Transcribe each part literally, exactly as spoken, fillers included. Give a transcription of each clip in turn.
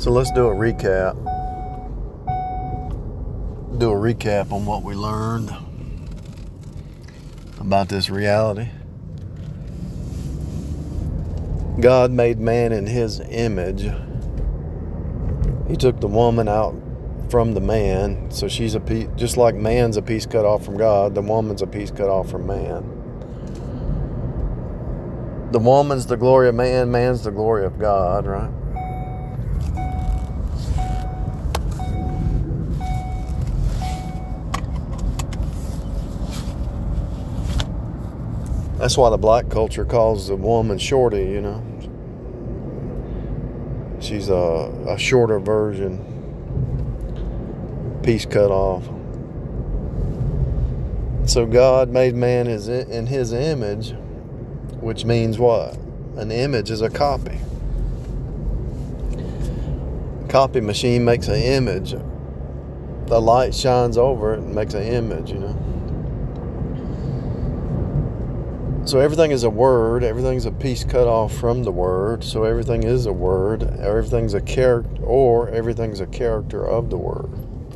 So let's do a recap. Do a recap on what we learned about this reality. God made man in his image. He took the woman out from the man, so she's a piece, just like man's a piece cut off from God, the woman's a piece cut off from man. The woman's the glory of man, man's the glory of God, right? That's why the black culture calls the woman shorty, you know. She's a, a shorter version, piece cut off. So God made man in his image, which means what? An image is a copy. Copy machine makes an image. The light shines over it and makes an image, you know. So everything is a word. Everything's a piece cut off from the word. So everything is a word. Everything's a character, or everything's a character of the word.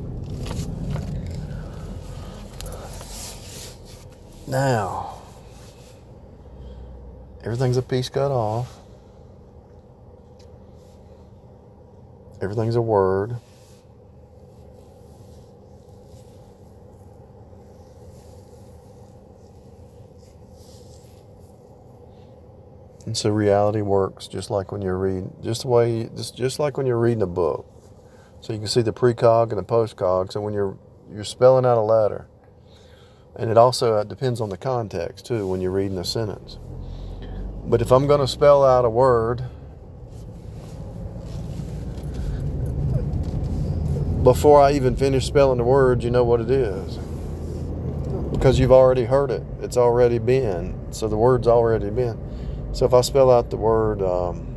Now, everything's a piece cut off. Everything's a word. And so reality works just like when you're reading, just the way, just just like when you're reading a book. So you can see the precog and the postcog. So when you're you're spelling out a letter, and it also uh, depends on the context too when you're reading a sentence. But if I'm going to spell out a word, before I even finish spelling the word, you know what it is, because you've already heard it. It's already been. So the word's already been. So if I spell out the word um,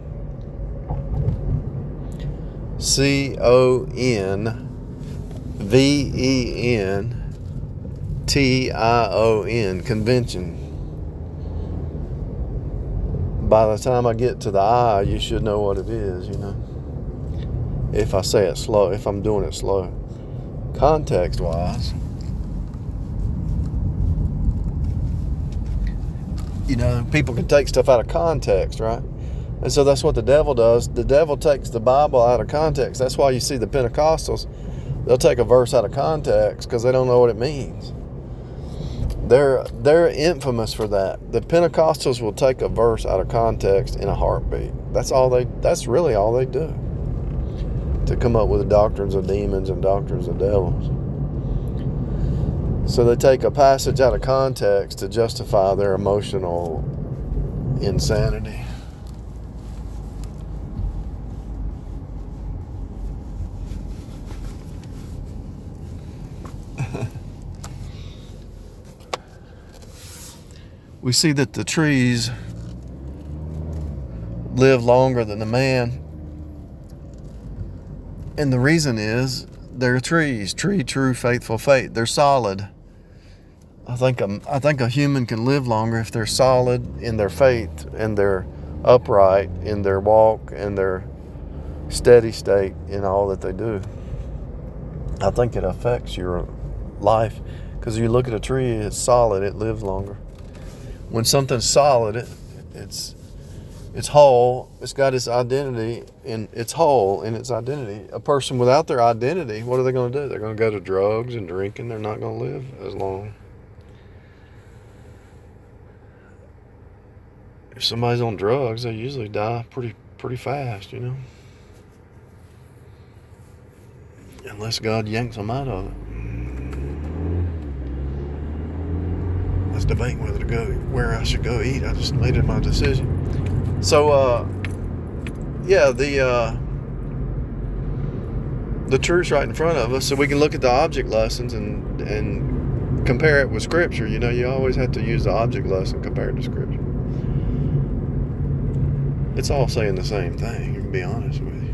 C O N V E N T I O N, convention, by the time I get to the I, you should know what it is, you know. If I say it slow, if I'm doing it slow. Context-wise, you know, people can take stuff out of context, right? And so that's what the devil does. The devil takes the Bible out of context. That's why you see the Pentecostals, they'll take a verse out of context because they don't know what it means. They're they're infamous for that. The Pentecostals will take a verse out of context in a heartbeat. That's all they. That's really all they do, to come up with the doctrines of demons and doctrines of devils. So they take a passage out of context to justify their emotional insanity. We see that the trees live longer than the man. And the reason is they're trees. Tree, true, faithful, faith. They're solid. I think a, I think a human can live longer if they're solid in their faith and they're upright in their walk and their steady state in all that they do. I think it affects your life, because you look at a tree, it's solid, it lives longer. When something's solid, it, it's it's whole, it's got its identity, and it's whole in its identity. A person without their identity, what are they going to do? They're going to go to drugs and drinking. They're not going to live as long. If somebody's on drugs, they usually die pretty pretty fast, you know. Unless God yanks them out of it. I was debating whether to go, where I should go eat. I just made it my decision. So, uh, yeah, the uh, the truth's right in front of us, so we can look at the object lessons and and compare it with Scripture. You know, you always have to use the object lesson compared to Scripture. It's all saying the same thing, to be honest with you.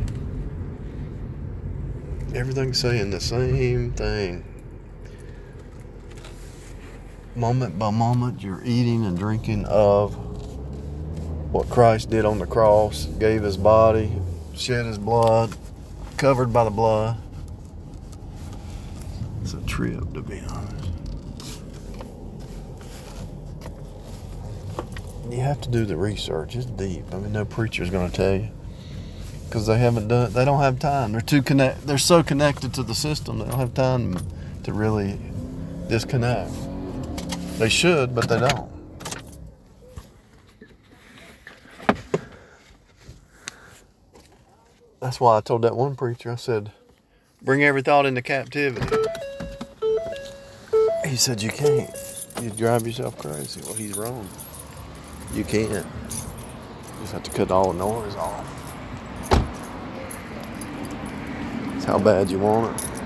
Everything's saying the same thing. Moment by moment, you're eating and drinking of what Christ did on the cross, gave his body, shed his blood, covered by the blood. It's a trip, to be honest. You have to do the research. It's deep. I mean, no preacher's going to tell you, because they haven't done. They don't have time. They're too connect. They're so connected to the system. They don't have time to really disconnect. They should, but they don't. That's why I told that one preacher, I said, bring every thought into captivity. He said, you can't. You drive yourself crazy. Well, he's wrong. You can't. You just have to cut all the noise off. It's how bad you want it.